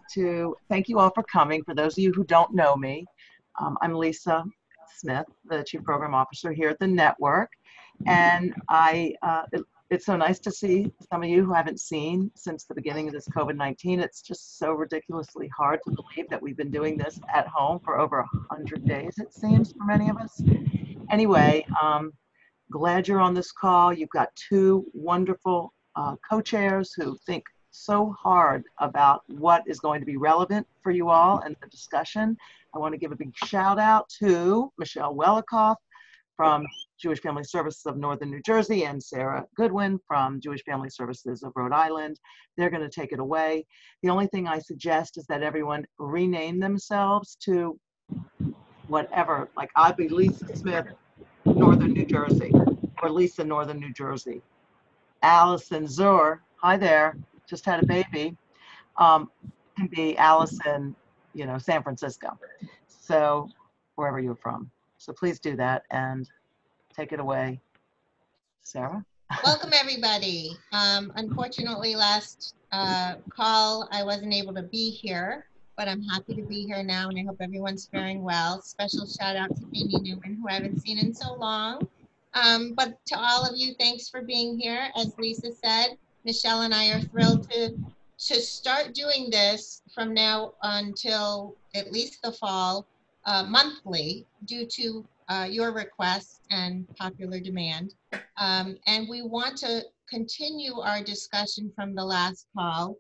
to thank you all for coming. For those of you who don't know me, I'm Lisa Smith, the Chief Program Officer here at the network. And it's so nice to see some of you who haven't seen since the beginning of this COVID-19. It's just so ridiculously hard to believe that we've been doing this at home for over 100 days, it seems, for many of us. Anyway, glad you're on this call. You've got two wonderful co-chairs who think so hard about what is going to be relevant for you all in the discussion. I want to give a big shout out to Michelle Welikoff from Jewish Family Services of Northern New Jersey and Sarah Goodwin from Jewish Family Services of Rhode Island. They're going to take it away. The only thing I suggest is that everyone rename themselves to whatever, like I'd be Lisa Smith, Northern New Jersey, or Lisa, Northern New Jersey. Allison Zur, hi there, just had a baby, can be Allison, you know, San Francisco. So wherever you're from. So please do that and take it away. Sarah? Welcome, everybody. Unfortunately, last call, I wasn't able to be here, but I'm happy to be here now, and I hope everyone's faring well. Special shout out to Amy Newman, who I haven't seen in so long. But to all of you, thanks for being here. As Lisa said, Michelle and I are thrilled to start doing this from now until at least the fall, monthly, due to your requests and popular demand. And we want to continue our discussion from the last call.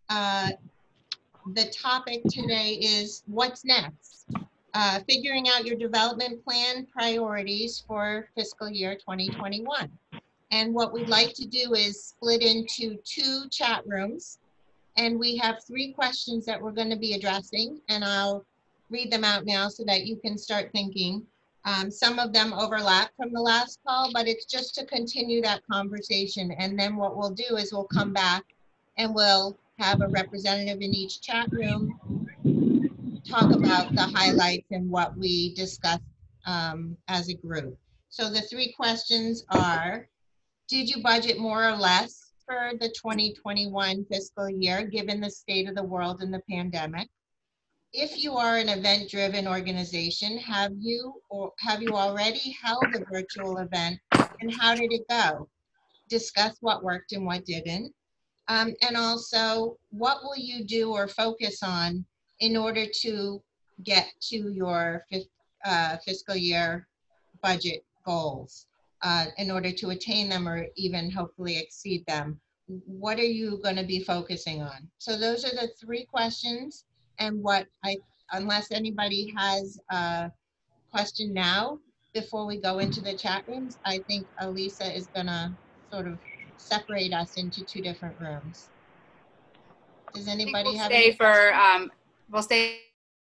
The topic today is what's next? Figuring out your development plan priorities for fiscal year 2021. And what we'd like to do is split into two chat rooms. And we have 3 questions that we're going to be addressing. And I'll read them out now so that you can start thinking. Some of them overlap from the last call, but it's just to continue that conversation. And then what we'll do is we'll come back and we'll have a representative in each chat room talk about the highlights and what we discussed as a group. So the 3 questions are, did you budget more or less for the 2021 fiscal year, given the state of the world and the pandemic? If you are an event-driven organization, have you already held a virtual event, and how did it go? Discuss what worked and what didn't. And also, what will you do or focus on in order to get to your fiscal year budget goals, in order to attain them or even hopefully exceed them? What are you going to be focusing on? So those are the 3 questions. And unless anybody has a question now, before we go into the chat rooms, I think Elisa is gonna sort of separate us into 2 different rooms. Does anybody have any questions? We'll stay.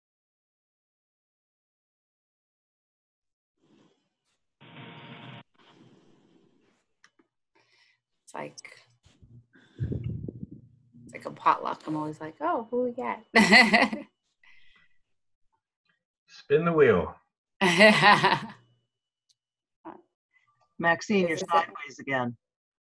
It's like a potluck. I'm always like, oh, who we got? Spin the wheel. Maxine, you're sideways again.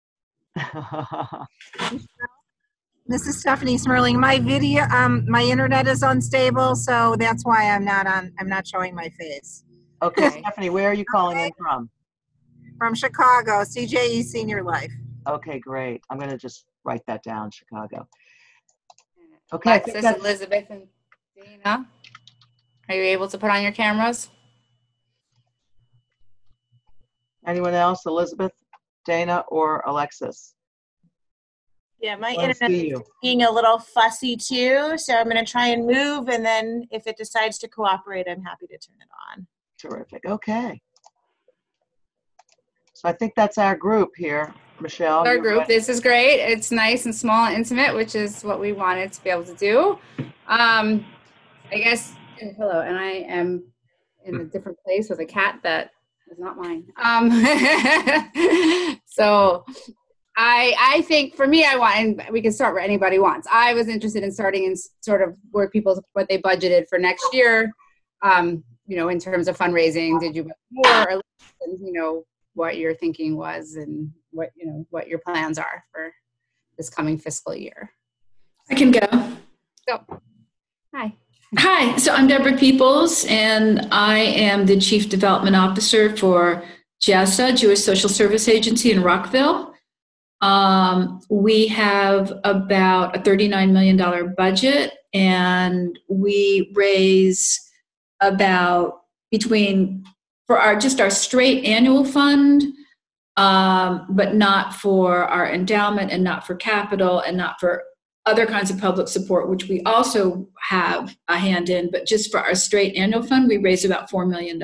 This is Stephanie Smerling. My video, my internet is unstable, so that's why I'm not showing my face. Okay, Stephanie, where are you calling in from? From Chicago, CJE Senior Life. Okay, great. I'm going to just write that down, Chicago. Okay. Alexis, Elizabeth, and Dana, are you able to put on your cameras? Anyone else? Elizabeth, Dana, or Alexis? Yeah, my internet is being a little fussy too, so I'm going to try and move, and then if it decides to cooperate, I'm happy to turn it on. Terrific. Okay. So I think that's our group here. Michelle. Our group. This is great. It's nice and small and intimate, which is what we wanted to be able to do. I guess, hello, and I am in a different place with a cat that is not mine. So I think for me, and we can start where anybody wants. I was interested in starting in sort of what they budgeted for next year, in terms of fundraising. Did you budget more, or what your thinking was and what your plans are for this coming fiscal year? I can go. Go. Hi. Hi, so I'm Deborah Peoples, and I am the Chief Development Officer for JASA, Jewish Social Service Agency in Rockville. We have about a $39 million budget, and we raise about for our straight annual fund, but not for our endowment and not for capital and not for other kinds of public support, which we also have a hand in, but just for our straight annual fund, we raise about $4 million.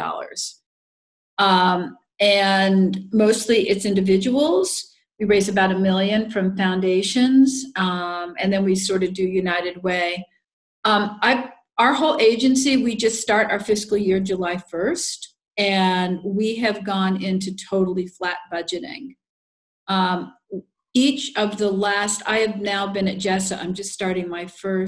And mostly it's individuals. We raise about $1 million from foundations, and then we sort of do United Way. Our whole agency, we just start our fiscal year July 1st, and we have gone into totally flat budgeting. Each of the I have now been at JESA, I'm just starting my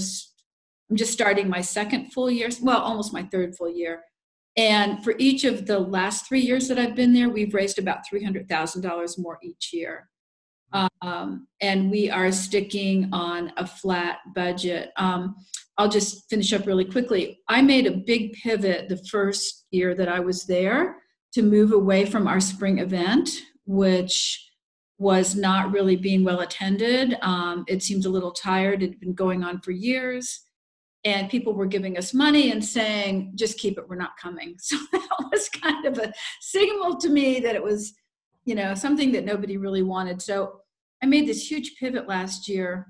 second full year, well, almost my third full year. And for each of the last 3 years that I've been there, we've raised about $300,000 more each year. And we are sticking on a flat budget. I'll just finish up really quickly. I made a big pivot the first year that I was there to move away from our spring event, which was not really being well attended. It seemed a little tired. It had been going on for years. And people were giving us money and saying, just keep it, we're not coming. So that was kind of a signal to me that it was, something that nobody really wanted. So I made this huge pivot last year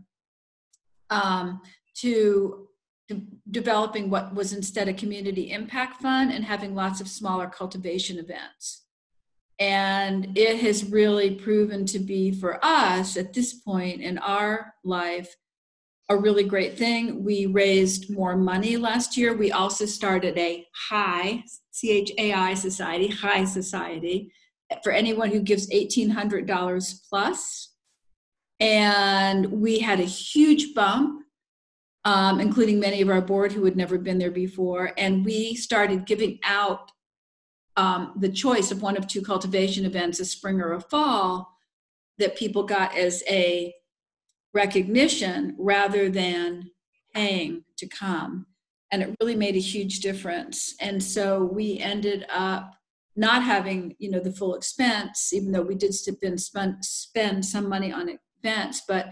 to developing what was instead a community impact fund and having lots of smaller cultivation events. And it has really proven to be, for us at this point in our life, a really great thing. We raised more money last year. We also started a CHAI, C-H-A-I Society, CHAI Society, for anyone who gives $1,800 plus. And we had a huge bump, including many of our board who had never been there before. And we started giving out the choice of one of two cultivation events, a spring or a fall, that people got as a recognition rather than paying to come. And it really made a huge difference. And so we ended up not having, the full expense, even though we did spend some money on events, but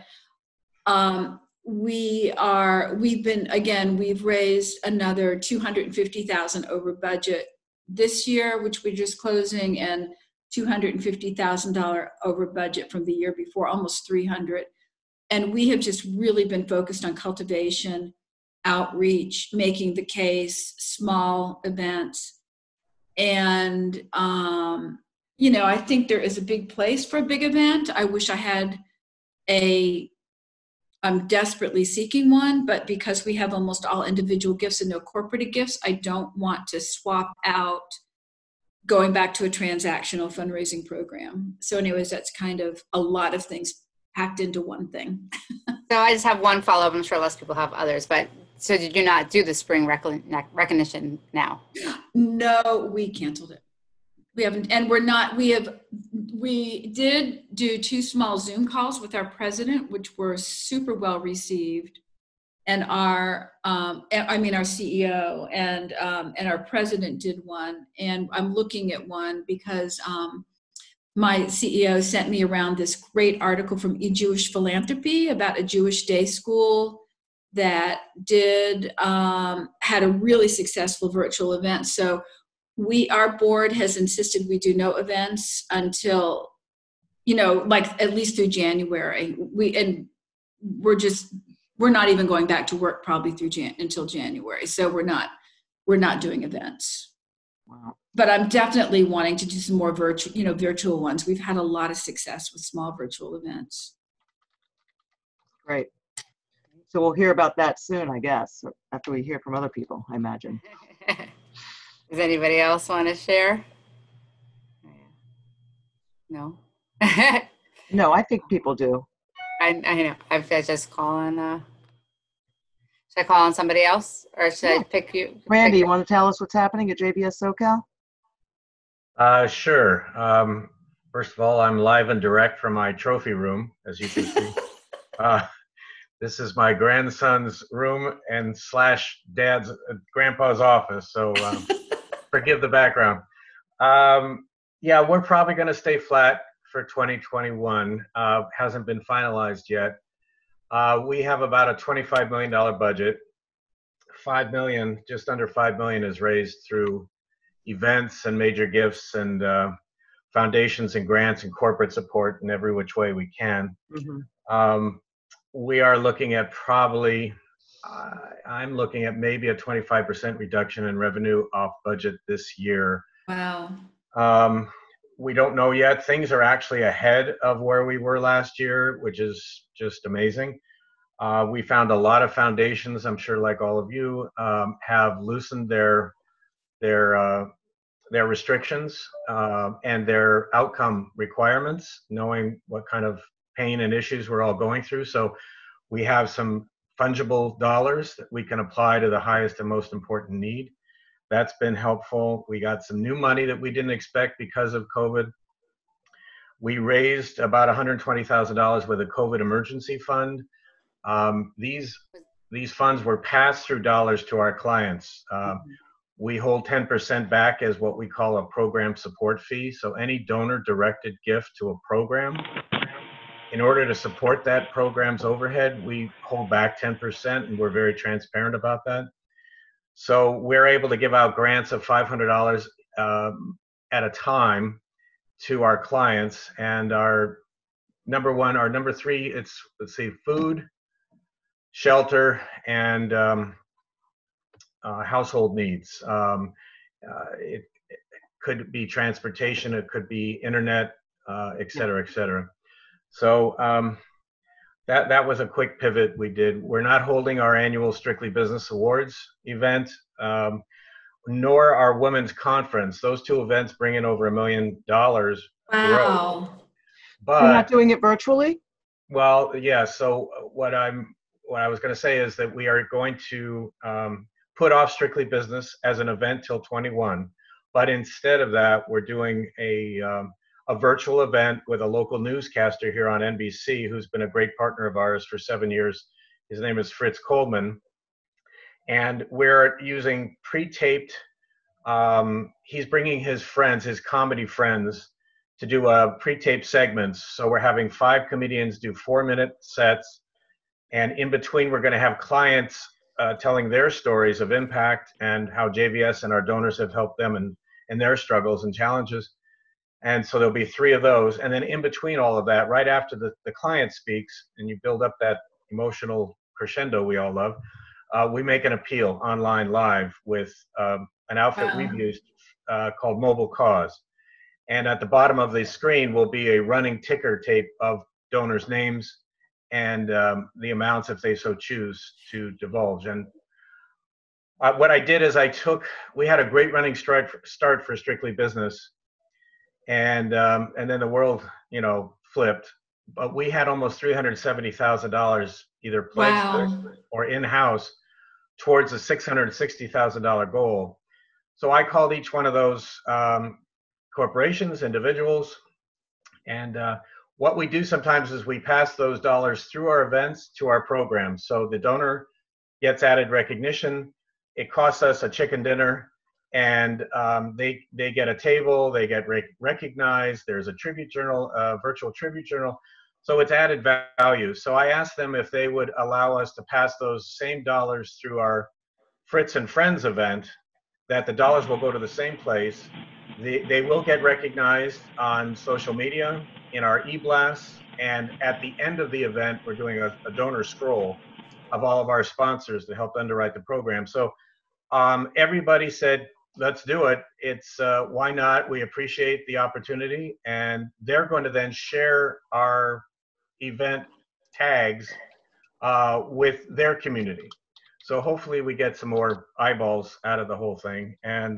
we've raised another $250,000 over budget this year, which we're just closing, and $250,000 over budget from the year before, almost 300. And we have just really been focused on cultivation, outreach, making the case, small events. And, I think there is a big place for a big event. I wish I had I'm desperately seeking one, but because we have almost all individual gifts and no corporate gifts, I don't want to swap out going back to a transactional fundraising program. So anyways, that's kind of a lot of things packed into one thing. So I just have one follow-up. I'm sure less people have others, but so did you not do the spring recognition now? No, we canceled it. We haven't, and we did do 2 small Zoom calls with our president, which were super well received. And our CEO and our president did one. And I'm looking at one because my CEO sent me around this great article from eJewish Philanthropy about a Jewish day school that had a really successful virtual event. So our board has insisted we do no events until, at least through January. We're not even going back to work probably until January. So we're not doing events. Wow. But I'm definitely wanting to do some more virtual ones. We've had a lot of success with small virtual events. Great. So we'll hear about that soon, I guess, after we hear from other people, I imagine. Does anybody else want to share? No? No, I think people do. I know. I just call on, should I call on somebody else or should I pick you? Randy, you want to tell us what's happening at JBS SoCal? Sure. First of all, I'm live and direct from my trophy room, as you can see. This is my grandson's room and slash dad's grandpa's office. So forgive the background. Yeah, we're probably going to stay flat for 2021. Hasn't been finalized yet. We have about a $25 million budget. 5 million, just under 5 million is raised through events and major gifts and foundations and grants and corporate support in every which way we can. We are looking at probably, I'm looking at maybe a 25% reduction in revenue off budget this year. Wow. We don't know yet. Things are actually ahead of where we were last year, which is just amazing. We found a lot of foundations, I'm sure like all of you, have loosened their restrictions and their outcome requirements, knowing what kind of pain and issues we're all going through. So we have some fungible dollars that we can apply to the highest and most important need. That's been helpful. We got some new money that we didn't expect because of COVID. We raised about $120,000 with a COVID emergency fund. These funds were pass-through dollars to our clients. We hold 10% back as what we call a program support fee. So any donor-directed gift to a program, in order to support that program's overhead, we hold back 10%, and we're very transparent about that. So we're able to give out grants of $500 at a time to our clients. And our number three, it's, let's see, food, shelter, and household needs. It could be transportation, it could be internet, et cetera, et cetera. So that was a quick pivot we did. We're not holding our annual Strictly Business Awards event, nor our women's conference. Those two events bring in over $1 million. Wow. But you're not doing it virtually? Well, yeah. So what I was going to say is that we are going to put off Strictly Business as an event till 21, but instead of that, we're doing a virtual event with a local newscaster here on NBC, who's been a great partner of ours for 7 years. His name is Fritz Coleman, and we're using pre-taped. He's bringing his friends, his comedy friends, to do pre-taped segments. So we're having 5 comedians do 4-minute sets. And in between, we're going to have clients telling their stories of impact and how JVS and our donors have helped them in their struggles and challenges. And so there'll be 3 of those. And then in between all of that, right after the client speaks, and you build up that emotional crescendo we all love, we make an appeal online live with an outfit we've used called Mobile Cause. And at the bottom of the screen will be a running ticker tape of donors' names and the amounts if they so choose to divulge. And what I did is we had a great running start for Strictly Business, and then the world, flipped. But we had almost $370,000 either pledged or in-house towards a $660,000 goal. So I called each one of those corporations, individuals, and what we do sometimes is we pass those dollars through our events to our programs. So the donor gets added recognition. It costs us a chicken dinner, and they get a table, they get recognized. There's a tribute journal, virtual tribute journal. So it's added value. So I asked them if they would allow us to pass those same dollars through our Fritz and Friends event, that the dollars will go to the same place. They will get recognized on social media, in our e-blasts, and at the end of the event, we're doing a donor scroll of all of our sponsors to help underwrite the program. So everybody said, let's do it. It's why not? We appreciate the opportunity, and they're going to then share our event tags with their community. So hopefully we get some more eyeballs out of the whole thing. And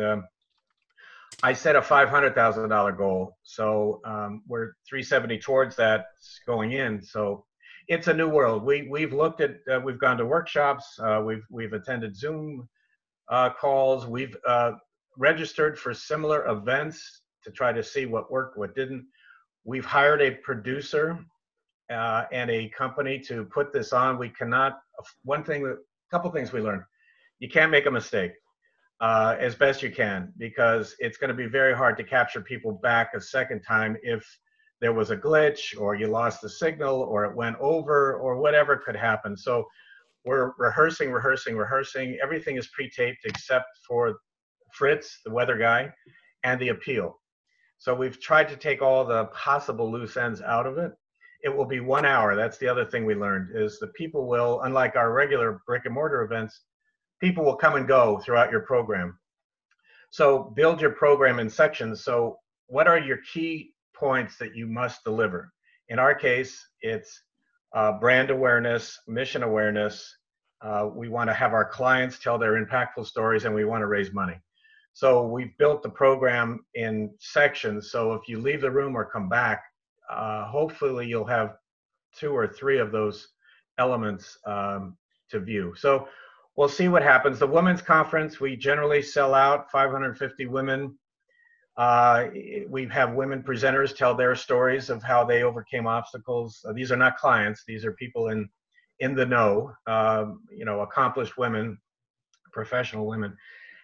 I set a $500,000 goal. So we're 370 towards that going in. So it's a new world. We've looked at, we've gone to workshops, we've attended Zoom calls, we've registered for similar events to try to see what worked, what didn't. We've hired a producer and a company to put this on. We cannot, couple things we learned. You can't make a mistake as best you can, because it's going to be very hard to capture people back a second time if there was a glitch or you lost the signal or it went over or whatever could happen. So we're rehearsing. Everything is pre-taped except for Fritz, the weather guy, and the appeal. So we've tried to take all the possible loose ends out of it. It will be 1 hour. That's the other thing we learned, is the people will, unlike our regular brick and mortar events, people will come and go throughout your program. So build your program in sections. So what are your key points that you must deliver? In our case, it's brand awareness, mission awareness. We want to have our clients tell their impactful stories, and we want to raise money. So we've built the program in sections. So if you leave the room or come back, hopefully you'll have 2 or 3 of those elements to view. So we'll see what happens. The women's conference, we generally sell out 550 women. We have women presenters tell their stories of how they overcame obstacles. These are not clients. These are people in the know, accomplished women, professional women.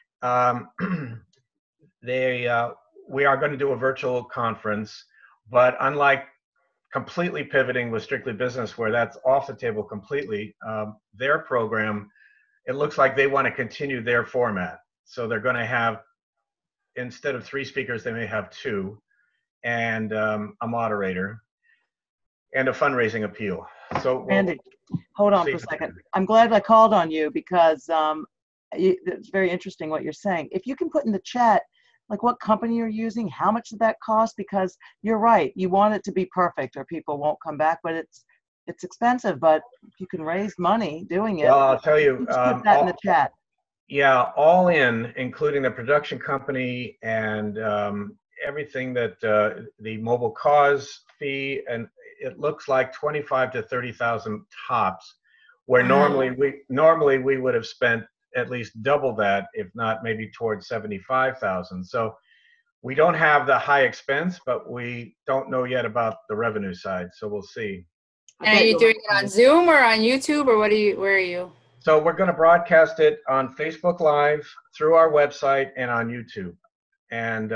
We are going to do a virtual conference, but unlike completely pivoting with Strictly Business, where that's off the table completely, their program, it looks like they want to continue their format. So they're going to have, instead of 3 speakers, they may have 2, and a moderator, and a fundraising appeal. So Randy, hold on for a second. I'm glad I called on you, because it's very interesting what you're saying. If you can put in the chat, like what company you're using, how much did that cost? Because you're right, you want it to be perfect or people won't come back, but it's expensive. But if you can raise money doing it, well, I'll tell you, put that in the chat. Yeah, all in, including the production company and everything, that the mobile cause fee, and it looks like 25 to 30,000 tops, where normally we would have spent at least double that, if not maybe towards 75,000. So we don't have the high expense, but we don't know yet about the revenue side. So we'll see. And are you doing it on Zoom or on YouTube, or where are you? So we're going to broadcast it on Facebook Live, through our website, and on YouTube. And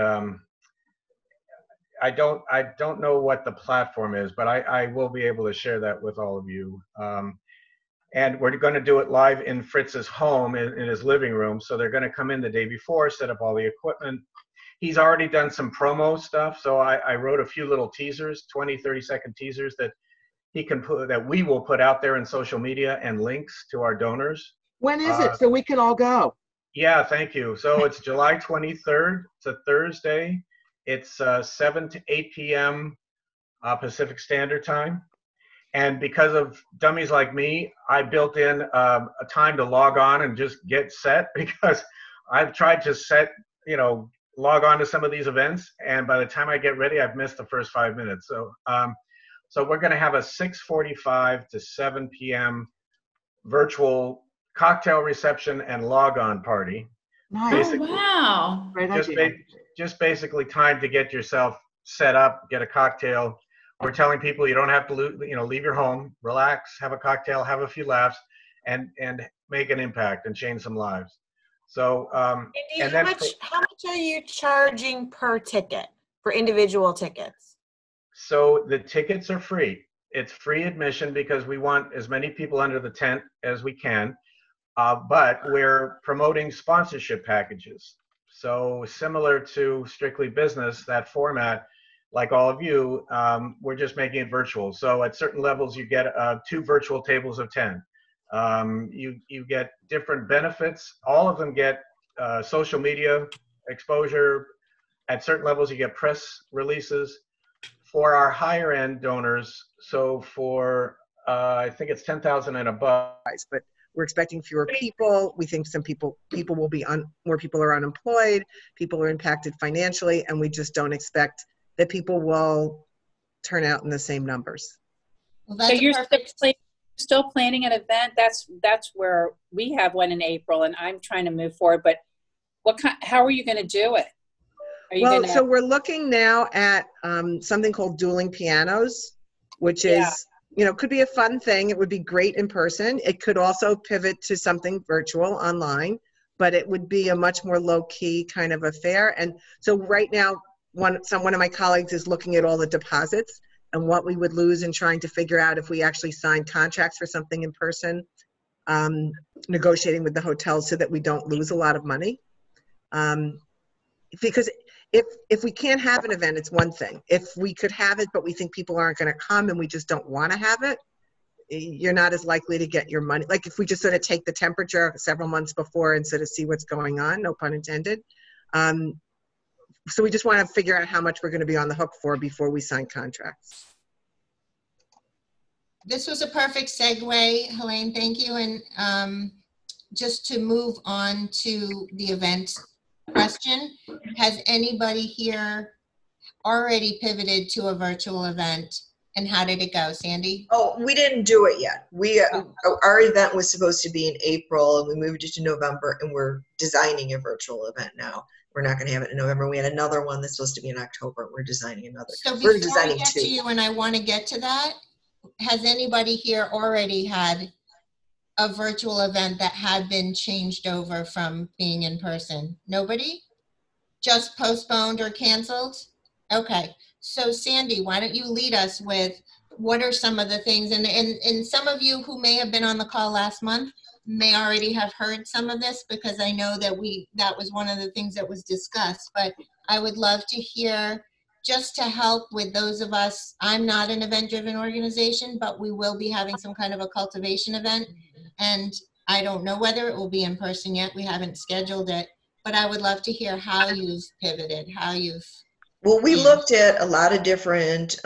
I don't know what the platform is, but I will be able to share that with all of you. And we're going to do it live in Fritz's home, in his living room. So they're going to come in the day before, set up all the equipment. He's already done some promo stuff. So I wrote a few little teasers, 20, 30-second teasers that he can put, that we will put out there in social media, and links to our donors. When is it, so we can all go? Yeah, thank you. So it's July 23rd. It's a Thursday. It's 7 to 8 p.m. Pacific Standard Time. And because of dummies like me, I built in a time to log on and just get set, because I've tried to log on to some of these events, and by the time I get ready, I've missed the first 5 minutes. So we're going to have a 6:45 to 7 p.m. virtual cocktail reception and log-on party. Nice. Oh, wow. Great idea. Just basically time to get yourself set up, get a cocktail. We're telling people you don't have to leave your home, relax, have a cocktail, have a few laughs, and make an impact and change some lives. So, Andy, how much are you charging per ticket for individual tickets? So the tickets are free. It's free admission because we want as many people under the tent as we can, but we're promoting sponsorship packages. So similar to Strictly Business, that format, like all of you, we're just making it virtual. So at certain levels, you get 2 virtual tables of 10. You get different benefits. All of them get social media exposure. At certain levels, you get press releases. For our higher end donors, so for I think it's 10,000 and above. But we're expecting fewer people. We think some people will be more people are unemployed. People are impacted financially, and we just don't expect that people will turn out in the same numbers. Well, So you're still planning an event? That's where we have one in April, and I'm trying to move forward. But how are you going to do it? So we're looking now at something called Dueling Pianos, which is could be a fun thing. It would be great in person. It could also pivot to something virtual online, but it would be a much more low-key kind of affair. And so right now, one of my colleagues is looking at all the deposits and what we would lose in trying to figure out if we actually sign contracts for something in person, negotiating with the hotels so that we don't lose a lot of money. Because if we can't have an event, it's one thing. If we could have it, but we think people aren't going to come and we just don't want to have it, you're not as likely to get your money. Like if we just sort of take the temperature several months before and sort of see what's going on, no pun intended. So we just want to figure out how much we're going to be on the hook for before we sign contracts. This was a perfect segue, Helene, thank you. And just to move on to the event question, has anybody here already pivoted to a virtual event? And how did it go, Sandy? Oh, we didn't do it yet. Our event was supposed to be in April, and we moved it to November, and we're designing a virtual event now. We're not going to have it in November. We had another one that's supposed to be in October. We're designing another. So before I get to you, and I want to get to that, has anybody here already had a virtual event that had been changed over from being in person? Nobody? Just postponed or canceled? Okay. So Sandy, why don't you lead us with what are some of the things, and some of you who may have been on the call last month may already have heard some of this, because I know that that was one of the things that was discussed, but I would love to hear, just to help with those of us. I'm not an event-driven organization, but we will be having some kind of a cultivation event, and I don't know whether it will be in person yet. We haven't scheduled it, but I would love to hear how you've pivoted, how you've. Well, we looked at a lot of different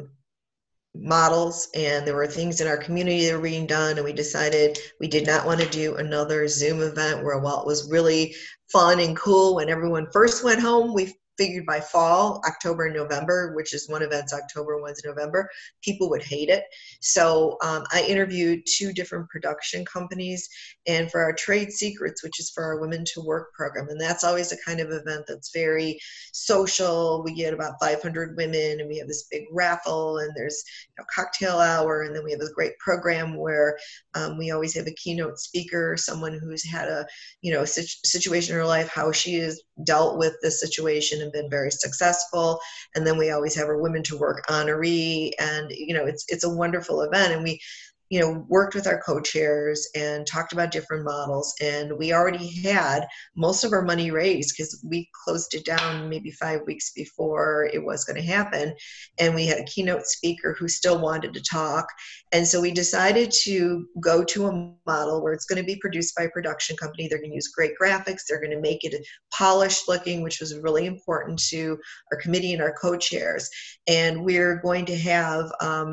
models, and there were things in our community that were being done, and we decided we did not want to do another Zoom event where, while it was really fun and cool when everyone first went home, we figured by fall, October and November, which is one event's October, one's November, people would hate it. So I interviewed 2 different production companies, and for our Trade Secrets, which is for our Women to Work program, and that's always a kind of event that's very social. We get about 500 women, and we have this big raffle, and there's cocktail hour, and then we have a great program where we always have a keynote speaker, someone who's had a situation in her life, how she has dealt with this situation and been very successful. And then we always have our Women to Work honoree, and it's a wonderful event. And we worked with our co-chairs and talked about different models, and we already had most of our money raised because we closed it down maybe 5 weeks before it was going to happen. And we had a keynote speaker who still wanted to talk. And so we decided to go to a model where it's going to be produced by a production company. They're going to use great graphics. They're going to make it polished looking, which was really important to our committee and our co-chairs. And we're going to have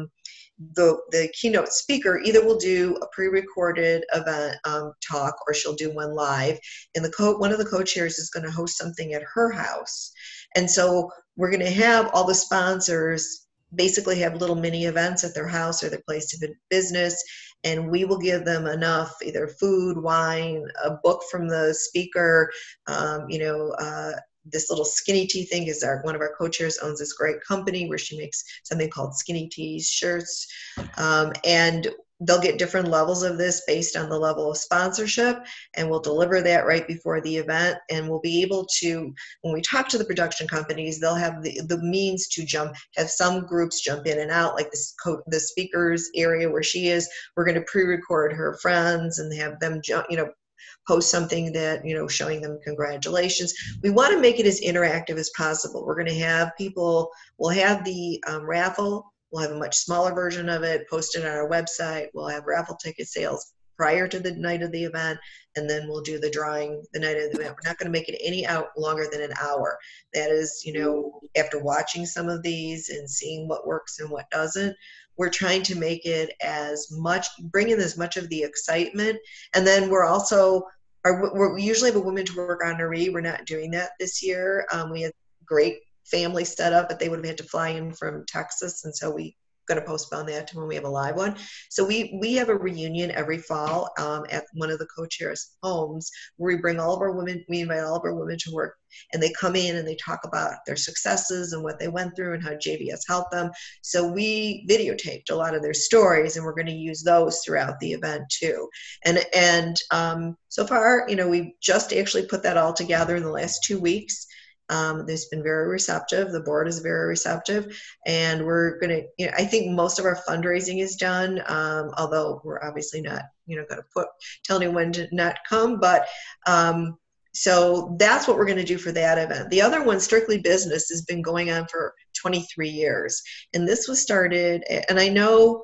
the keynote speaker either will do a pre-recorded event talk, or she'll do one live, and one of the co-chairs is going to host something at her house. And so we're going to have all the sponsors basically have little mini events at their house or their place of business, and we will give them enough, either food, wine, a book from the speaker, this little Skinny Tea thing is one of our co-chairs owns this great company where she makes something called Skinny Teas shirts. And they'll get different levels of this based on the level of sponsorship, and we'll deliver that right before the event. And we'll be able to, when we talk to the production companies, they'll have the means to have some groups jump in and out, like the speaker's area where she is. We're going to pre-record her friends and have them post something that, showing them congratulations. We want to make it as interactive as possible. We're going to have people, we'll have the raffle, we'll have a much smaller version of it posted on our website. We'll have raffle ticket sales prior to the night of the event, and then we'll do the drawing the night of the event. We're not going to make it any longer than an hour. That is, after watching some of these and seeing what works and what doesn't, we're trying to make it bring in as much of the excitement. And then we usually have a Women to Work honoree. We're not doing that this year. We had great family set up, but they would have had to fly in from Texas. And so we going to postpone that to when we have a live one. So we have a reunion every fall at one of the co-chairs' homes where we bring all of our women, we invite all of our women to work, and they come in and they talk about their successes and what they went through and how JVS helped them. So we videotaped a lot of their stories, and we're going to use those throughout the event too. And so far, you know, we just actually put that all together in the last 2 weeks. They've been very receptive. The board is very receptive, and we're going to, you know, I think most of our fundraising is done, although we're obviously not, you know, going to tell anyone to not come, but so that's what we're going to do for that event. The other one, Strictly Business, has been going on for 23 years, and this was started, and I know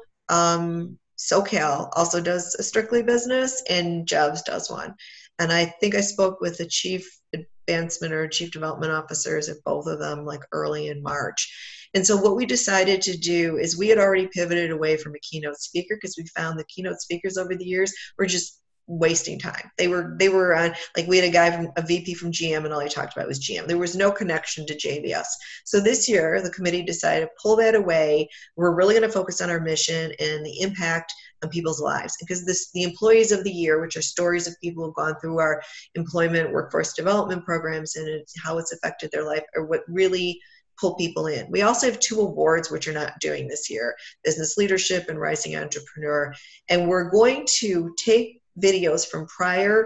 SoCal also does a Strictly Business, and Jebs does one, and I think I spoke with the chief advancement or chief development officers at both of them like early in March. And so what we decided to do is we had already pivoted away from a keynote speaker because we found the keynote speakers over the years were just wasting time. They were on, like, we had a guy from a VP from GM, and all he talked about was GM. There was no connection to JVS. So this year the committee decided to pull that away. We're really going to focus on our mission and the impact on people's lives, because the employees of the year, which are stories of people who've gone through our employment workforce development programs and how it's affected their life, are what really pull people in. We also have 2 awards which are not doing this year, Business Leadership and Rising Entrepreneur, and we're going to take videos from prior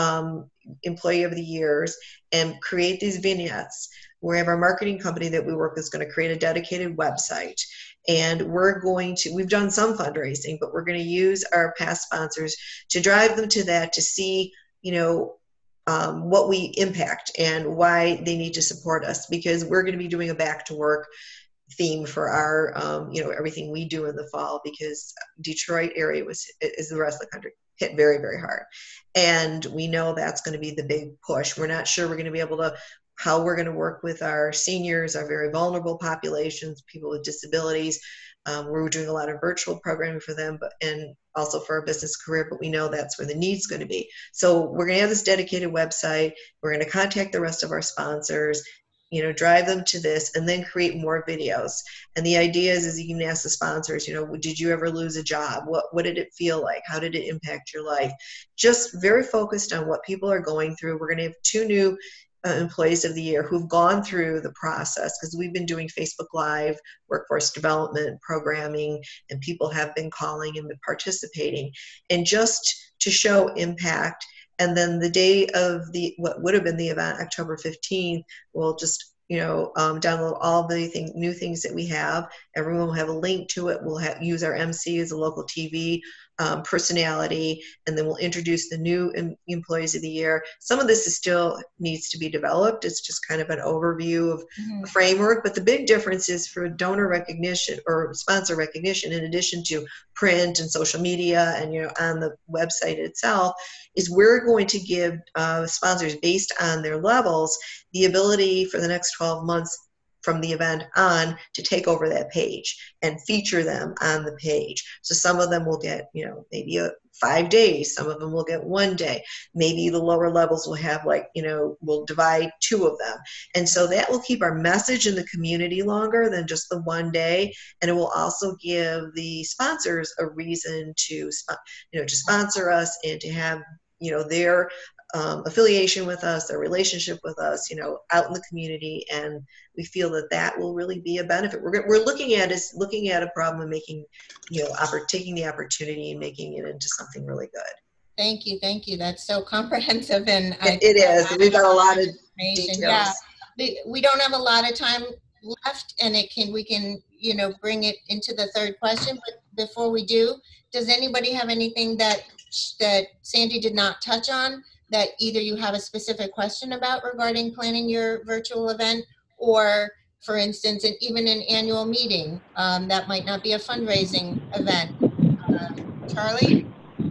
employee of the years and create these vignettes. We have our marketing company that we work with is going to create a dedicated website, and we've done some fundraising, but we're going to use our past sponsors to drive them to that, to see, you know, what we impact and why they need to support us, because we're going to be doing a back to work theme for our, you know, everything we do in the fall, because Detroit area is the rest of the country hit very, very hard. And we know that's going to be the big push. We're not sure we're going to be able to, how we're going to work with our seniors, our very vulnerable populations, people with disabilities. We're doing a lot of virtual programming for them, and also for our business career, but we know that's where the need's going to be. So we're going to have this dedicated website. We're going to contact the rest of our sponsors, you know, drive them to this, and then create more videos. And the idea is you can ask the sponsors, you know, did you ever lose a job? What did it feel like? How did it impact your life? Just very focused on what people are going through. We're going to have 2 new employees of the year who've gone through the process, because we've been doing Facebook Live workforce development programming, and people have been calling and participating, and just to show impact. And then the day of what would have been the event, October 15th, we'll just, you know, download all the new things that we have. Everyone will have a link to it. We'll use our MC as a local TV personality, and then we'll introduce the new employees of the year. Some of this still needs to be developed. It's just kind of an overview of a framework, but the big difference is for donor recognition or sponsor recognition, in addition to print and social media and, you know, on the website itself, is we're going to give sponsors, based on their levels, the ability for the next 12 months from the event on to take over that page and feature them on the page. So some of them will get, you know, maybe 5 days. Some of them will get 1 day. Maybe the lower levels will have, like, you know, we'll divide 2 of them. And so that will keep our message in the community longer than just the 1 day. And it will also give the sponsors a reason to, you know, to sponsor us and to have, you know, their affiliation with us, their relationship with us, you know, out in the community. And we feel that that will really be a benefit. We're looking at a problem and making, you know, taking the opportunity and making it into something really good. Thank you. That's so comprehensive, and it is. We've got a lot of details. Yeah, we don't have a lot of time left, and we can, you know, bring it into the third question. But before we do, does anybody have anything that Sandy did not touch on, that either you have a specific question about regarding planning your virtual event, or, for instance, even an annual meeting that might not be a fundraising event? Charlie?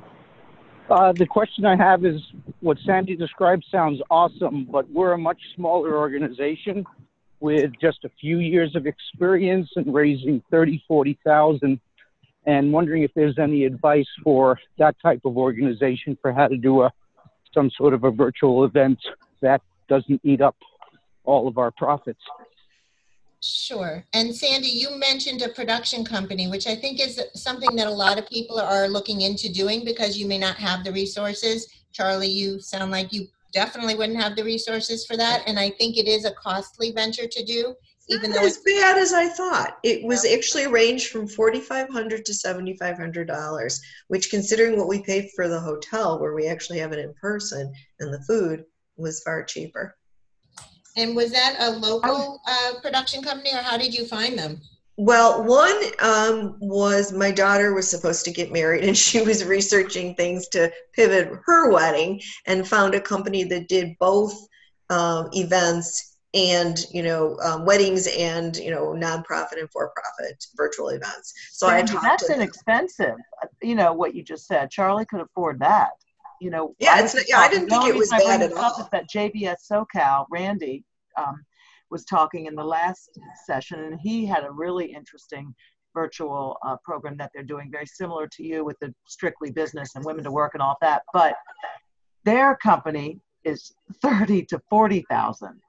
The question I have is, what Sandy described sounds awesome, but we're a much smaller organization with just a few years of experience in raising 30, 40,000, and wondering if there's any advice for that type of organization for how to do some sort of a virtual event that doesn't eat up all of our profits. Sure. And Sandy, you mentioned a production company, which I think is something that a lot of people are looking into doing because you may not have the resources. Charlie, you sound like you definitely wouldn't have the resources for that. And I think it is a costly venture to do, even though Not as bad as I thought. It was actually ranged from $4,500 to $7,500, which, considering what we paid for the hotel, where we actually have it in person, and the food, was far cheaper. And was that a local production company, or how did you find them? Well, one was my daughter was supposed to get married, and she was researching things to pivot her wedding, and found a company that did both events and weddings and nonprofit and for-profit virtual events. So Sandy, that's inexpensive. What you just said. Charlie could afford that. Yeah, I didn't think it was bad at all. That JBS SoCal, Randy, was talking in the last session, and he had a really interesting virtual program that they're doing, very similar to you with the Strictly Business and Women to Work and all that. But their company is 30 to 40,000.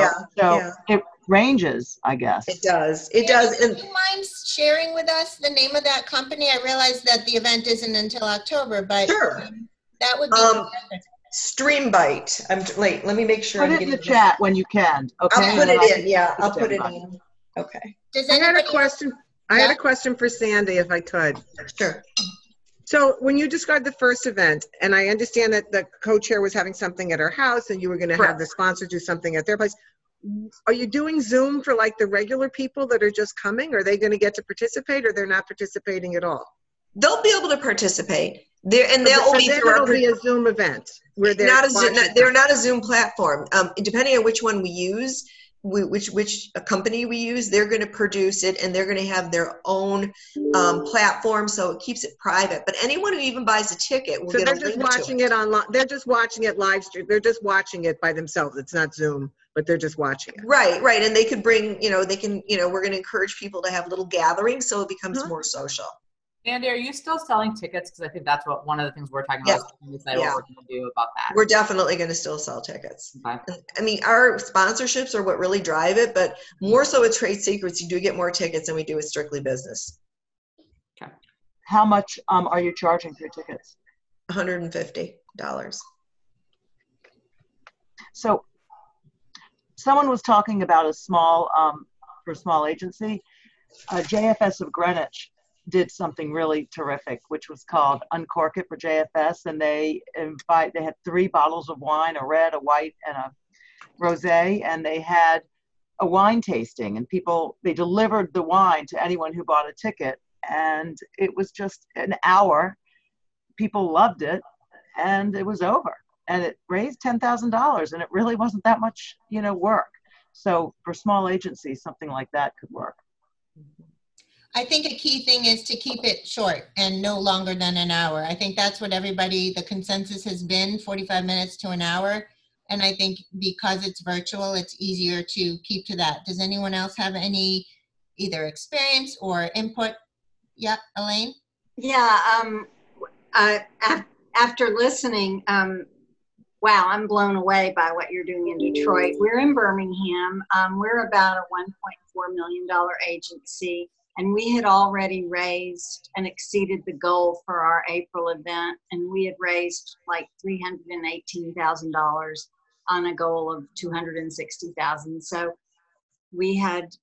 It ranges, I guess. It does. It does. And do you mind sharing with us the name of that company? I realize that the event isn't until October, but sure. That would be Streambite. Let me make sure. Put it in the chat when you can. Okay. I'll put it in. Yeah, I'll put it in. Okay. I had a question. I had a question for Sandy, if I could. Sure. So when you described the first event, and I understand that the co-chair was having something at her house, and you were going to have the sponsors do something at their place. Are you doing Zoom for like the regular people that are just coming? Are they going to get to participate, or they're not participating at all? They'll be able to participate. It'll be a Zoom event where they're not a Zoom platform. Depending on which one we use, which company we use, they're going to produce it, and they're going to have their own platform, so it keeps it private. But anyone who even buys a ticket will get a link to it. So they're just watching it online. They're just watching it live stream. They're just watching it by themselves. It's not Zoom, but they're just watching it. Right. And they could bring, we're going to encourage people to have little gatherings, so it becomes more social. Andy, are you still selling tickets? Because I think that's one of the things we're talking about. What we're going to do about that. We're definitely going to still sell tickets. Okay. I mean, our sponsorships are what really drive it, but more so with Trade Secrets, you do get more tickets than we do with Strictly Business. Okay. How much are you charging for your tickets? $150. So someone was talking about a small agency. JFS of Greenwich did something really terrific, which was called Uncork It for JFS, and they had 3 bottles of wine, a red, a white, and a rosé, and they had a wine tasting, and they delivered the wine to anyone who bought a ticket, and it was just an hour. People loved it, and it was over, and it raised $10,000, and it really wasn't that much work. So for small agencies, something like that could work. I think a key thing is to keep it short and no longer than an hour. I think that's what the consensus has been, 45 minutes to an hour. And I think because it's virtual, it's easier to keep to that. Does anyone else have any either experience or input? Yeah, Elaine? Yeah, after listening, wow, I'm blown away by what you're doing in Detroit. We're in Birmingham. We're about a $1.4 million agency. And we had already raised and exceeded the goal for our April event. And we had raised like $318,000 on a goal of $260,000. So we had,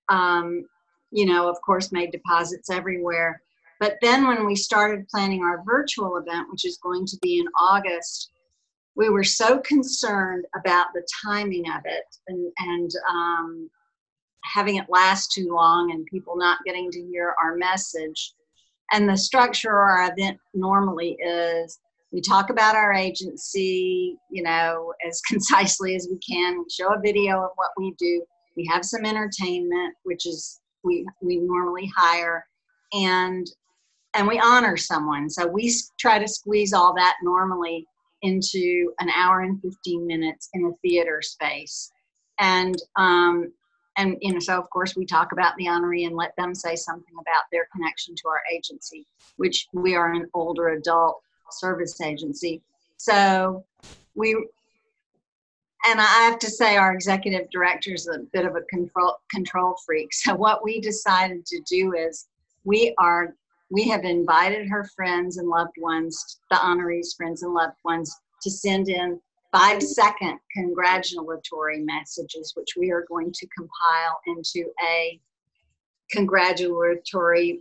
of course, made deposits everywhere. But then when we started planning our virtual event, which is going to be in August, we were so concerned about the timing of it and having it last too long and people not getting to hear our message. And the structure of our event normally is we talk about our agency, as concisely as we can. We show a video of what we do. We have some entertainment, which is we normally hire, and we honor someone. So we try to squeeze all that normally into an hour and 15 minutes in a theater space. And so of course we talk about the honoree and let them say something about their connection to our agency, which we are an older adult service agency. So And I have to say our executive director is a bit of a control freak. So what we decided to do is we have invited her friends and loved ones, the honorees' friends and loved ones, to send in 5-second congratulatory messages, which we are going to compile into a congratulatory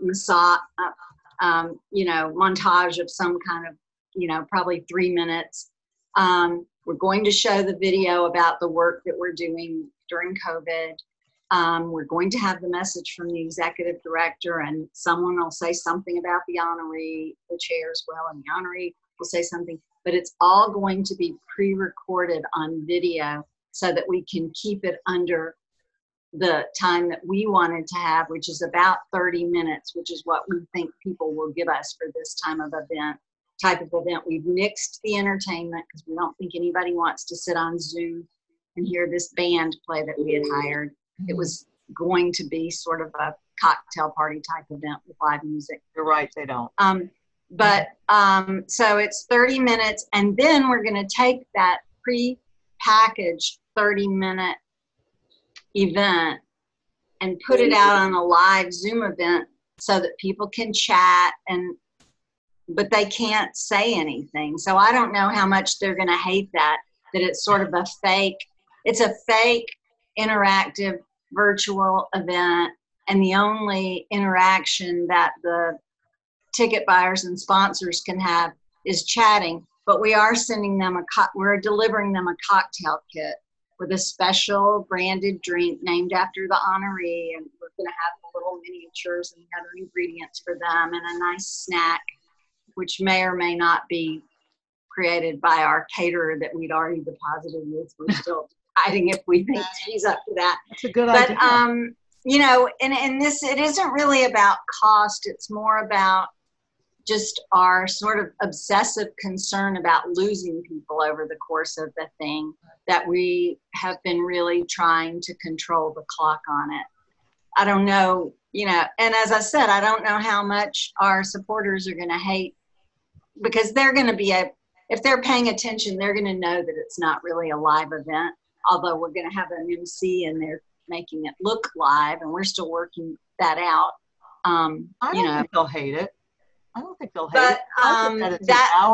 montage of some kind of, probably 3 minutes. We're going to show the video about the work that we're doing during COVID. We're going to have the message from the executive director, and someone will say something about the honoree, the chair as well, and the honoree will say something, but it's all going to be pre-recorded on video so that we can keep it under the time that we wanted to have, which is about 30 minutes, which is what we think people will give us for this type of event. We've nixed the entertainment because we don't think anybody wants to sit on Zoom and hear this band play that we had hired. It was going to be sort of a cocktail party type event with live music. You're right, they don't. So it's 30 minutes, and then we're going to take that pre-packaged 30-minute event and put it out on a live Zoom event so that people can chat, but they can't say anything. So I don't know how much they're going to hate that it's sort of a fake interactive virtual event, and the only interaction that the ticket buyers and sponsors can have is chatting. But we are sending them we're delivering them a cocktail kit with a special branded drink named after the honoree, and we're going to have the little miniatures and other ingredients for them, and a nice snack, which may or may not be created by our caterer that we'd already deposited with. We're still deciding if we think she's up to that. That's a good idea. But, and this, it isn't really about cost. It's more about just our sort of obsessive concern about losing people over the course of the thing, that we have been really trying to control the clock on it. I don't know, and as I said, I don't know how much our supporters are going to hate, because they're going to be, if they're paying attention, they're going to know that it's not really a live event, although we're going to have an MC and they're making it look live, and we're still working that out. I don't think they'll hate it. I don't think they'll hate but, it.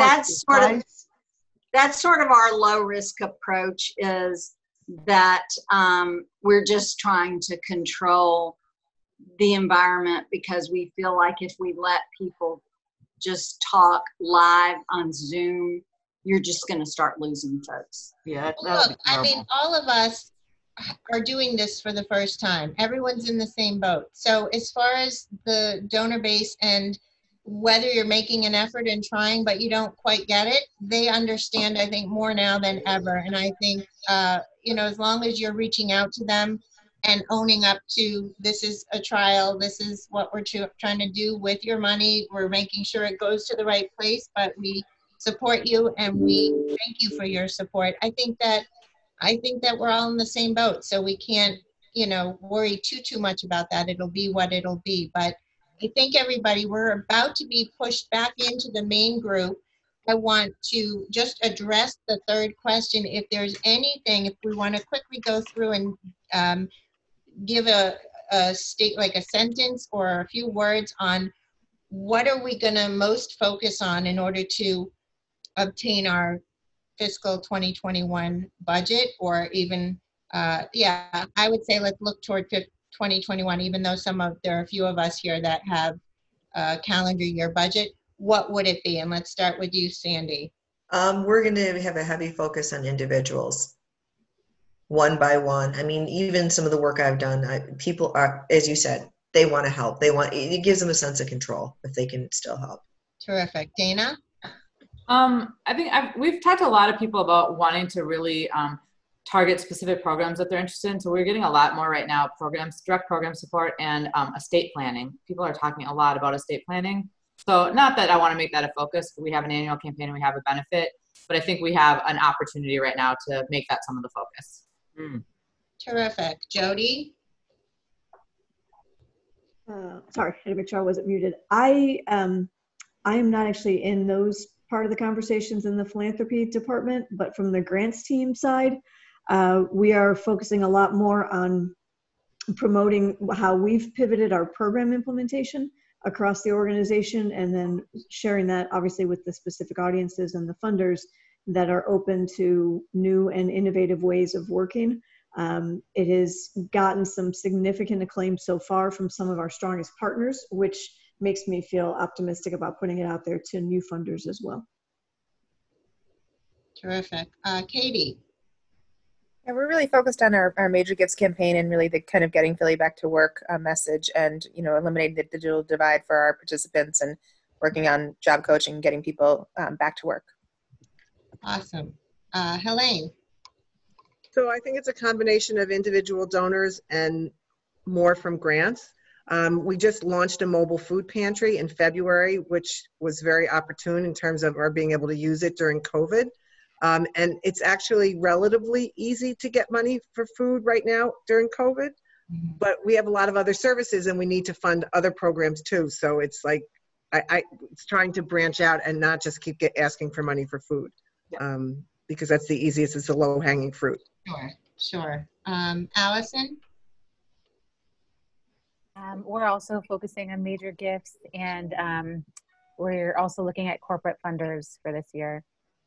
That's sort of our low risk approach, is that we're just trying to control the environment, because we feel like if we let people just talk live on Zoom, you're just going to start losing folks. Yeah. Look, I mean, all of us are doing this for the first time. Everyone's in the same boat. So as far as the donor base, and whether you're making an effort and trying, but you don't quite get it, they understand, I think, more now than ever. And I think, as long as you're reaching out to them and owning up to, this is a trial, this is what we're trying to do with your money, we're making sure it goes to the right place, but we support you and we thank you for your support. I think that we're all in the same boat, so we can't, worry too much about that. It'll be what it'll be. But I think everybody, we're about to be pushed back into the main group. I want to just address the third question. If there's anything, if we want to quickly go through and give a sentence or a few words on what are we going to most focus on in order to obtain our fiscal 2021 budget, or even, I would say let's look toward 2021, even though there are a few of us here that have a calendar year budget. What would it be? And let's start with you, Sandy. We're going to have a heavy focus on individuals, one by one. I mean, even some of the work I've done, people are, as you said, they want to help. It gives them a sense of control if they can still help. Terrific. Dana? I think we've talked to a lot of people about wanting to really target specific programs that they're interested in. So we're getting a lot more right now, direct program support and estate planning. People are talking a lot about estate planning. So not that I want to make that a focus. We have an annual campaign and we have a benefit, but I think we have an opportunity right now to make that some of the focus. Terrific. Jody? Sorry, I had to make sure I wasn't muted. I am not actually in those part of the conversations in the philanthropy department, but from the grants team side, We are focusing a lot more on promoting how we've pivoted our program implementation across the organization, and then sharing that obviously with the specific audiences and the funders that are open to new and innovative ways of working. It has gotten some significant acclaim so far from some of our strongest partners, which makes me feel optimistic about putting it out there to new funders as well. Terrific. Katie. Yeah, we're really focused on our Major Gifts campaign and really the kind of getting Philly back to work message, and eliminating the digital divide for our participants, and working on job coaching and getting people back to work. Awesome. Helene. So I think it's a combination of individual donors and more from grants. We just launched a mobile food pantry in February, which was very opportune in terms of our being able to use it during COVID. And it's actually relatively easy to get money for food right now during COVID, but we have a lot of other services and we need to fund other programs too. So it's like, it's trying to branch out and not just keep asking for money for food, because that's the easiest, it's the low hanging fruit. Sure. Allison? We're also focusing on Major Gifts, and we're also looking at corporate funders for this year.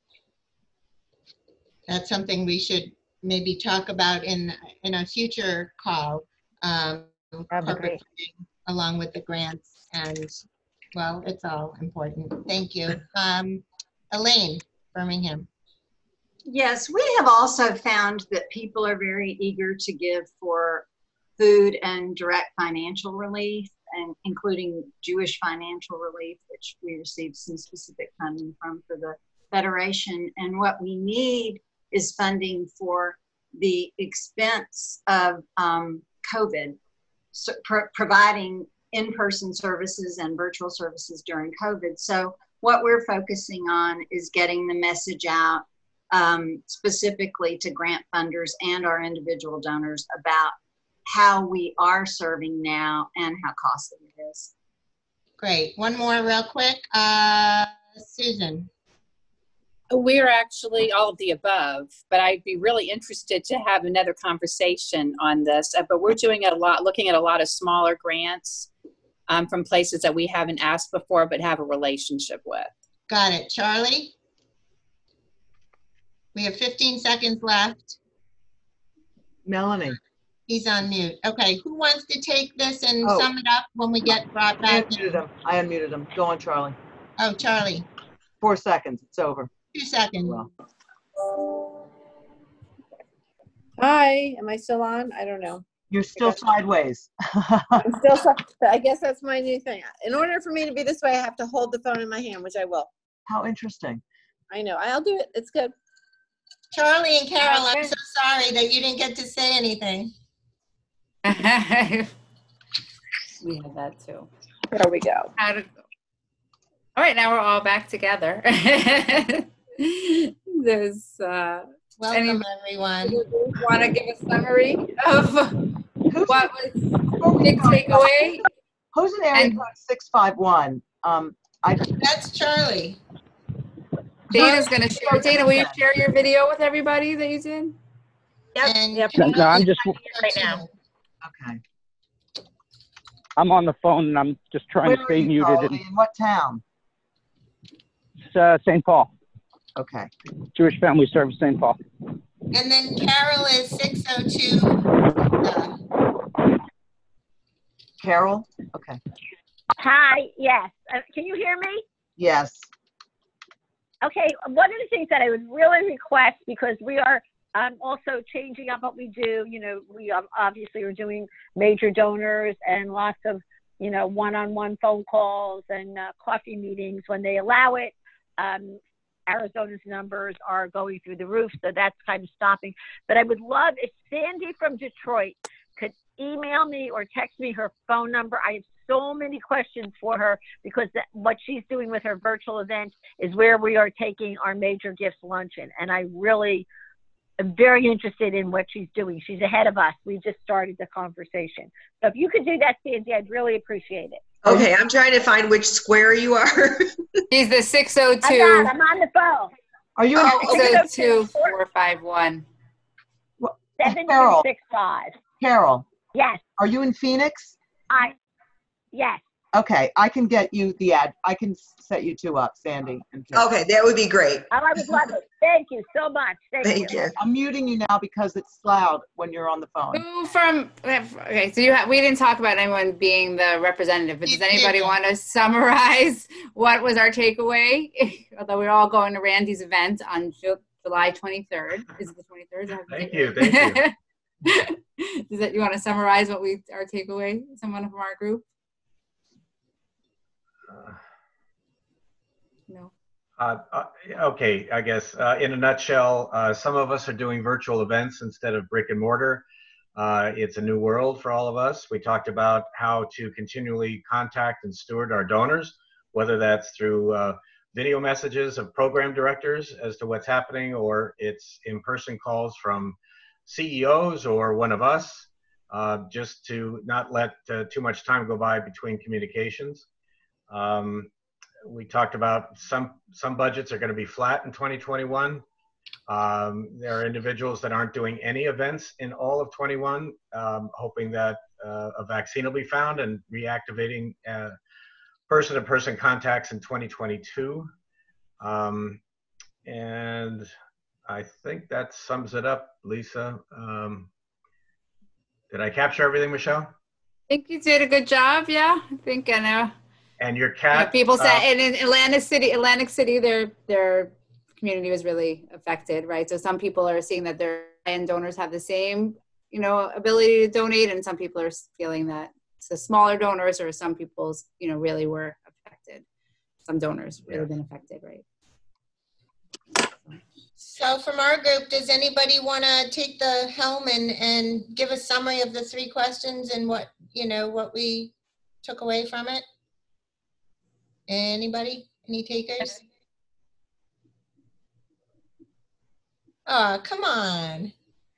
That's something we should maybe talk about in a future call. Corporate funding along with the grants, and well, it's all important. Thank you. Elaine, Birmingham. Yes, we have also found that people are very eager to give for food and direct financial relief, and including Jewish financial relief, which we received some specific funding from for the Federation. And what we need is funding for the expense of COVID, so providing in-person services and virtual services during COVID. So what we're focusing on is getting the message out specifically to grant funders and our individual donors about how we are serving now and how costly it is. Great. One more real quick. Susan. We're actually all of the above, but I'd be really interested to have another conversation on this. But we're doing a lot, looking at a lot of smaller grants from places that we haven't asked before but have a relationship with. Got it. Charlie? We have 15 seconds left. Melanie. He's on mute. Okay, who wants to take this and sum it up when we get brought back? I unmuted him. Go on, Charlie. Oh, Charlie. 4 seconds. It's over. 2 seconds. Hi, am I still on? I don't know. You're still sideways. I'm still, I guess that's my new thing. In order for me to be this way, I have to hold the phone in my hand, which I will. How interesting. I know. I'll do it. It's good. Charlie and Carol, I'm so sorry that you didn't get to say anything. We had that too. There we go. All right, now we're all back together. There's welcome everyone. Want to give a summary of what was big takeaway? Who's in area code 651? That's Charlie. Dana's going to share. Dana, will you share your video with everybody that you did? Yep. No, I'm just right now. Okay. I'm on the phone and I'm just trying Where to are stay you, muted. Charlie? In what town? It's St. Paul. Okay. Jewish Family Service, St. Paul. And then Carol is 602. Carol? Okay. Hi, yes. Can you hear me? Yes. Okay, one of the things that I would really request, because we are also changing up what we do, we obviously are doing major donors and lots of, one-on-one phone calls and coffee meetings when they allow it. Arizona's numbers are going through the roof, so that's kind of stopping. But I would love if Sandy from Detroit could email me or text me her phone number. I have so many questions for her, because what she's doing with her virtual event is where we are taking our Major Gifts luncheon. And I really am very interested in what she's doing. She's ahead of us. We just started the conversation. So if you could do that, Sandy, I'd really appreciate it. Okay, I'm trying to find which square you are. He's the 602. I'm on the phone. Are you 602-451? 7265. Carol, Yes, are you in Phoenix? yes. Okay, I can get you the ad. I can set you two up, Sandy and Carol. Okay, that would be great. Oh, I would love it. Thank you so much. Thank you. I'm muting you now because it's loud when you're on the phone. Who okay, so we didn't talk about anyone being the representative, but does anybody want to summarize what was our takeaway? Although we're all going to Randy's event on July 23rd. Is it the 23rd? Thank you. You want to summarize what our takeaway? Someone from our group? No. Okay, I guess in a nutshell, some of us are doing virtual events instead of brick and mortar. It's a new world for all of us. We talked about how to continually contact and steward our donors, whether that's through video messages of program directors as to what's happening, or it's in-person calls from CEOs or one of us, just to not let too much time go by between communications. We talked about some budgets are going to be flat in 2021. There are individuals that aren't doing any events in all of 21, hoping that a vaccine will be found and reactivating person-to-person contacts in 2022. And I think that sums it up, Lisa. Did I capture everything, Michelle? I think you did a good job. Yeah, I think I know. And your cat. People said in Atlantic City, their community was really affected, right? So some people are seeing that their end donors have the same, ability to donate, and some people are feeling that the smaller donors or some people's, really were affected. Some donors really been affected, right? So from our group, does anybody want to take the helm and give a summary of the 3 questions and what we took away from it? Anybody? Any takers? Oh, come on.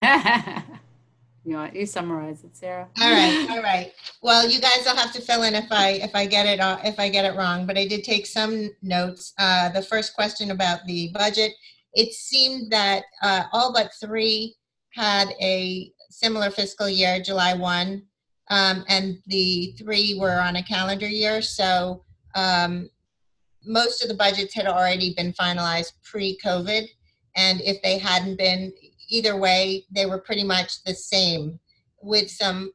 You summarize it, Sarah. All right. Well, you guys will have to fill in if I get it wrong, but I did take some notes. The first question about the budget, it seemed that all but 3 had a similar fiscal year, July 1, and the 3 were on a calendar year. So most of the budgets had already been finalized pre-COVID, and if they hadn't been, either way, they were pretty much the same, with some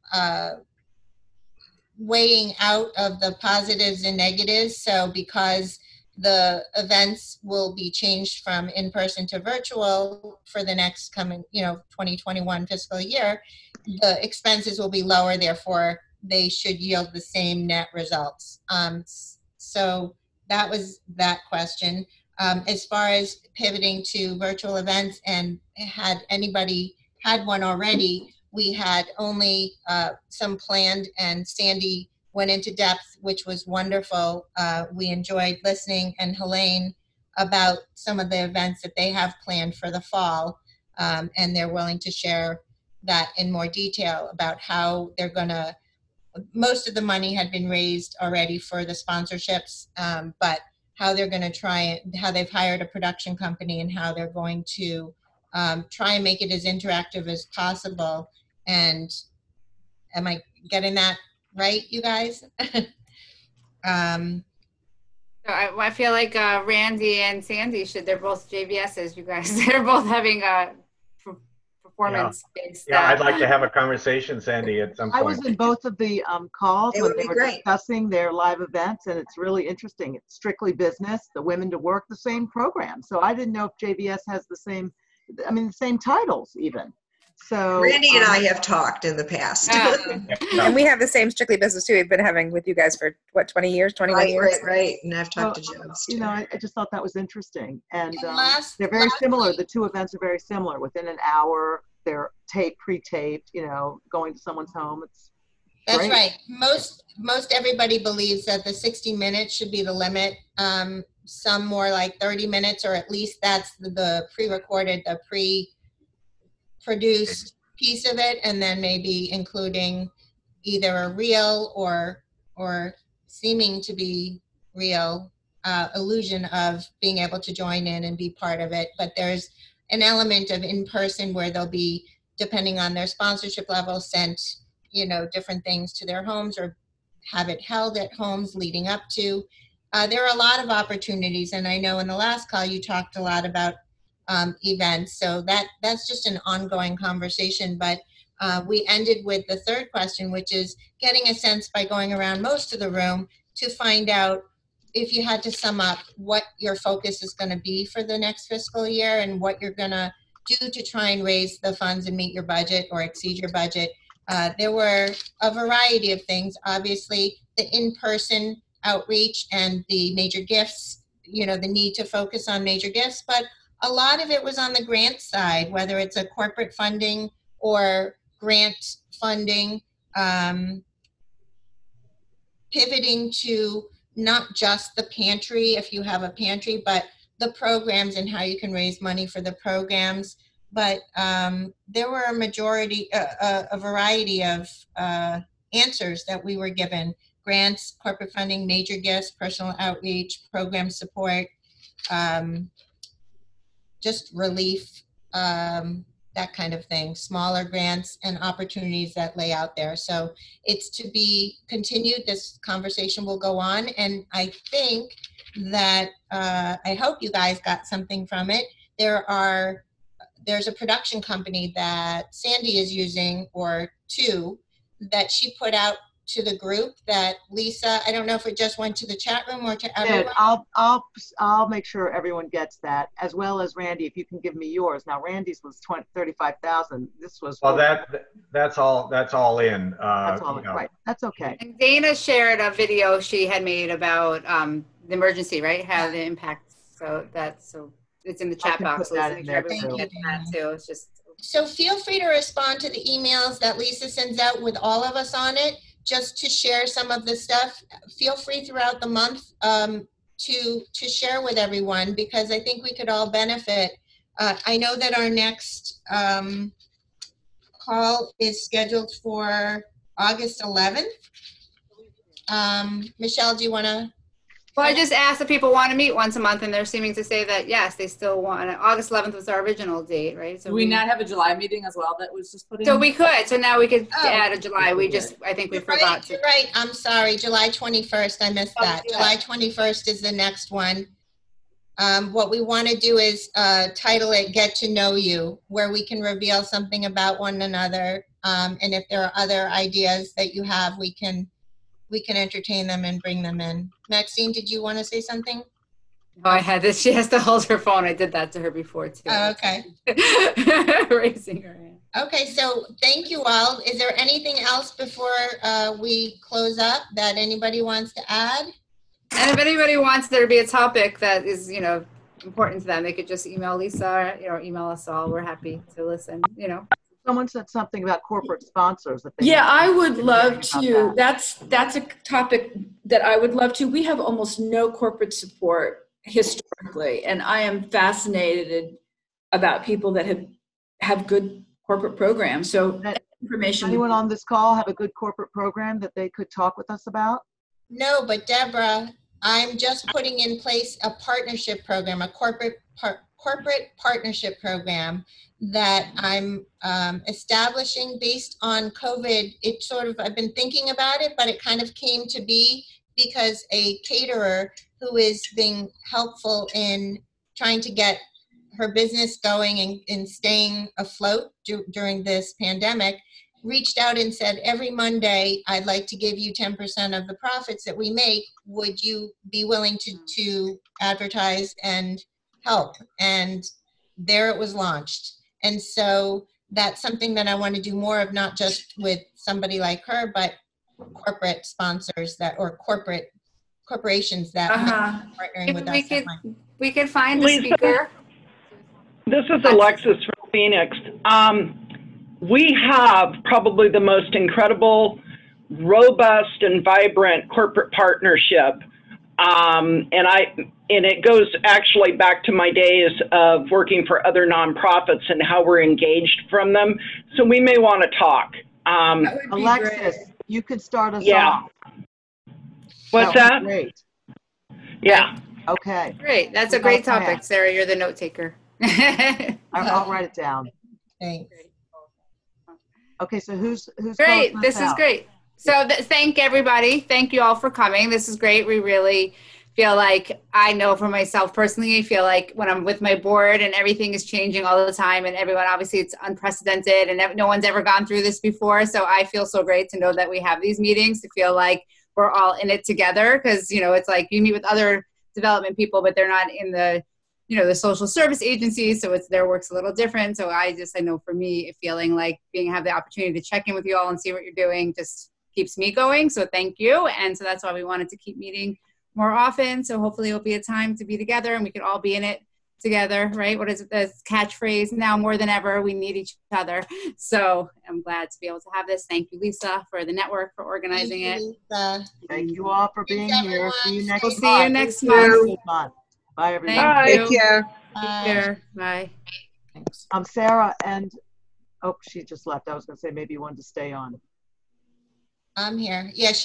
weighing out of the positives and negatives. So because the events will be changed from in-person to virtual for the next coming, 2021 fiscal year, the expenses will be lower, therefore they should yield the same net results. So that was that question. As far as pivoting to virtual events, and had anybody had one already, we had only some planned, and Sandy went into depth, which was wonderful. We enjoyed listening, and Helene about some of the events that they have planned for the fall, and they're willing to share that in more detail about how they're gonna, most of the money had been raised already for the sponsorships, but how they're going to try it, how they've hired a production company, and how they're going to try and make it as interactive as possible. And am I getting that right, you guys? So I feel like Randy and Sandy they're both JVSs, you guys. They're both having a performance-based. Yeah, I'd like to have a conversation, Sandy, at some point. I was in both of the calls It when would they be were great. discussing their live events, and it's really interesting. It's strictly business, the Women to Work, the same program. So I didn't know if JVS has the same titles even. So Randy and I have talked in the past. And we have the same Strictly Business too. We've been having with you guys for what, 20 years, 21 years? Right. And I've talked to Jones too. I just thought that was interesting. And they're very similar. The 2 events are very similar. Within an hour, they're pre-taped, going to someone's home. That's great. right. Most everybody believes that the 60 minutes should be the limit. Some more like 30 minutes, or at least that's the pre-recorded, the pre-produced piece of it, and then maybe including either a real or seeming to be real illusion of being able to join in and be part of it. But there's an element of in-person where there'll be depending on their sponsorship level, sent, different things to their homes or have it held at homes leading up to. There are a lot of opportunities, and I know in the last call you talked a lot about events, so that's just an ongoing conversation. But we ended with the third question, which is getting a sense by going around most of the room to find out if you had to sum up what your focus is going to be for the next fiscal year and what you're going to do to try and raise the funds and meet your budget or exceed your budget. There were a variety of things. Obviously, the in-person outreach and the major gifts, the need to focus on major gifts, but a lot of it was on the grant side, whether it's a corporate funding or grant funding, pivoting to not just the pantry, if you have a pantry, but the programs and how you can raise money for the programs. But there were a variety of answers that we were given: grants, corporate funding, major gifts, personal outreach, program support, just relief, that kind of thing, smaller grants and opportunities that lay out there. So it's to be continued. This conversation will go on. And I think that, I hope you guys got something from it. There's a production company that Sandy is using, or two, that she put out to the group that Lisa, I don't know if it just went to the chat room or to everyone. I'll make sure everyone gets that, as well as Randy, if you can give me yours. Now Randy's was 35,000. This was that's all in. That's all in, right? That's okay. And Dana shared a video she had made about the emergency, right? How the impact. So it's in the chat box. So everyone gets that too. It's just. So feel free to respond to the emails that Lisa sends out with all of us on it, just to share some of the stuff. Feel free throughout the month to share with everyone, because I think we could all benefit. I know that our next call is scheduled for August 11th. Michelle, do you want to? Well, I just asked if people want to meet once a month, and they're seeming to say that yes, they still want it. August 11th was our original date, right? So do we not have a July meeting as well that was just put in? So we could. So now we could add a July. I think we forgot to. You're right. I'm sorry. July 21st. I missed that. Yeah. July 21st is the next one. What we want to do is title it "Get to Know You," where we can reveal something about one another. And if there are other ideas that you have, we can entertain them and bring them in. Maxine, did you want to say something? Oh, I had this. She has to hold her phone. I did that to her before too. Oh, okay. Raising her hand. Okay, so thank you all. Is there anything else before we close up that anybody wants to add? And if anybody wants there to be a topic that is, important to them, they could just email Lisa or email us all. We're happy to listen, Someone said something about corporate sponsors. I would love to. That's a topic that I would love to. We have almost no corporate support historically, and I am fascinated about people that have good corporate programs. So information. Anyone on this call have a good corporate program that they could talk with us about? No, but Deborah, I'm just putting in place a partnership program, a corporate partnership program that I'm establishing based on COVID. I've been thinking about it, but it kind of came to be because a caterer who is being helpful in trying to get her business going and staying afloat during this pandemic reached out and said, every Monday, I'd like to give you 10% of the profits that we make. Would you be willing to advertise and help? And there it was launched. And so that's something that I want to do more of, not just with somebody like her, but corporate sponsors or corporations that might be partnering with us. We could find a speaker. This is Alexis from Phoenix. We have probably the most incredible, robust, and vibrant corporate partnership. And it goes actually back to my days of working for other nonprofits and how we're engaged from them. So we may want to talk. Alexis, you could start us off. What's that? Great. Yeah. Okay. Great. That's a great topic, Sarah. You're the note taker. I'll write it down. Thanks. Okay, so who's Great. closing us This is out? great. So thank everybody. Thank you all for coming. This is great. We really feel like, I know for myself personally, I feel like when I'm with my board and everything is changing all the time and everyone, obviously it's unprecedented and no one's ever gone through this before. So I feel so great to know that we have these meetings, to feel like we're all in it together. Cause you know, it's like you meet with other development people, but they're not in the, you know, the social service agencies. So their work's a little different. So I know for me, feeling like have the opportunity to check in with you all and see what you're doing just keeps me going. So thank you. And so that's why we wanted to keep meeting more often. So hopefully it'll be a time to be together and we can all be in it together, right? What is the catchphrase? Now more than ever, we need each other. So I'm glad to be able to have this. Thank you, Lisa, for the network, for organizing it. Lisa. Thank you all for being here. See you next We'll month. see you next Have a month. good month. Bye, everyone. Thank you. Take care. Take care. Bye. Sarah and, oh, she just left. I was going to say maybe you wanted to stay on. I'm here. Yeah,